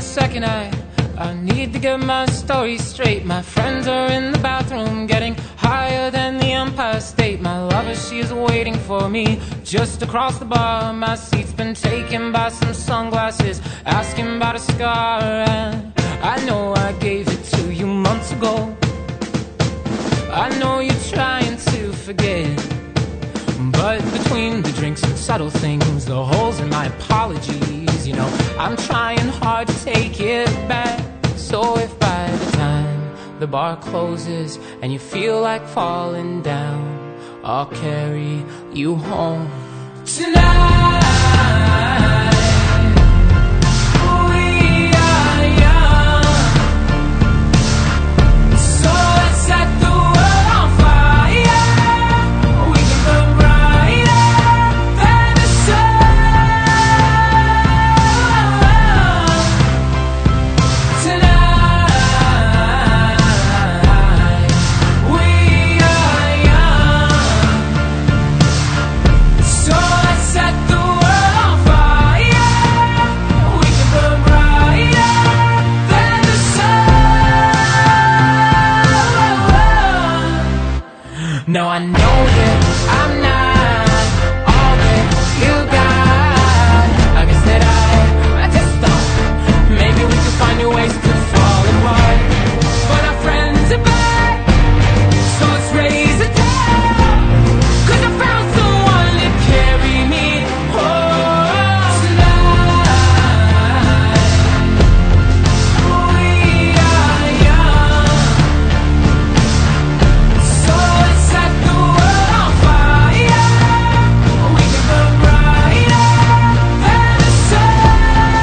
second. I need to get my story straight. My friends are in the bathroom getting higher than the Empire State. My lover, she's waiting for me just across the bar. My seat's been taken by some sunglasses asking about a scar. And I know I gave it to you months ago. I know you're trying to forget, but between the drinks and subtle things, the holes in my apologies, you know, I'm trying hard to take it back. So if by the time the bar closes and you feel like falling down, I'll carry you home tonight. Now I know that I'm not all that you got. I guess that I just thought maybe we could find new ways to fall apart. But our friends are back, so let's raise a toast, 'cause I found someone to carry me home tonight. We are young, so let's set the world on fire. We can burn brighter than the sun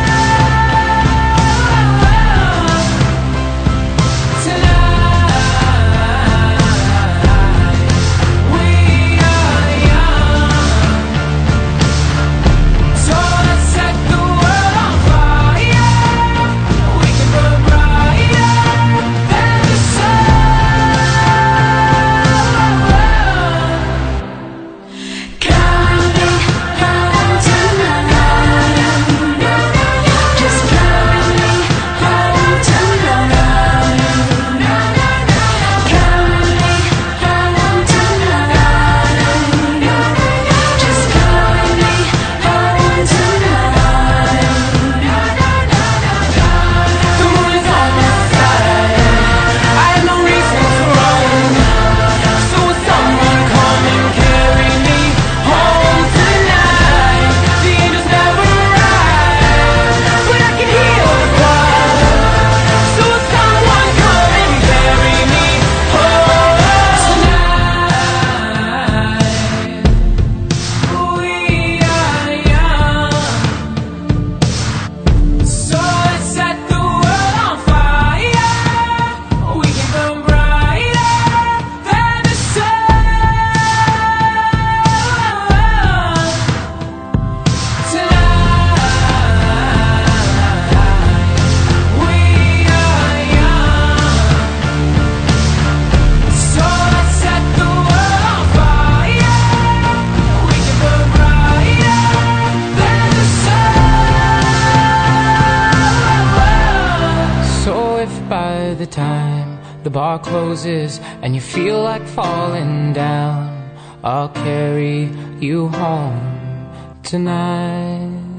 tonight. We are young, so let's set the world on fire. We can burn brighter than the sun. Coming home tonight. Just coming home tonight. Coming home tonight. Just coming home tonight. The moon is on my side. I have no reason to run. So will someone come and carry me home tonight? The angels never arrive, but I can heal the blood. So will someone come and carry me home tonight? We are young, so let's set the world on fire. We can burn brighter than the sun tonight. We are young, so let's set the world on fire. We can burn brighter than the sun. So if by the time the bar closes and you feel like falling down, I'll carry you home tonight.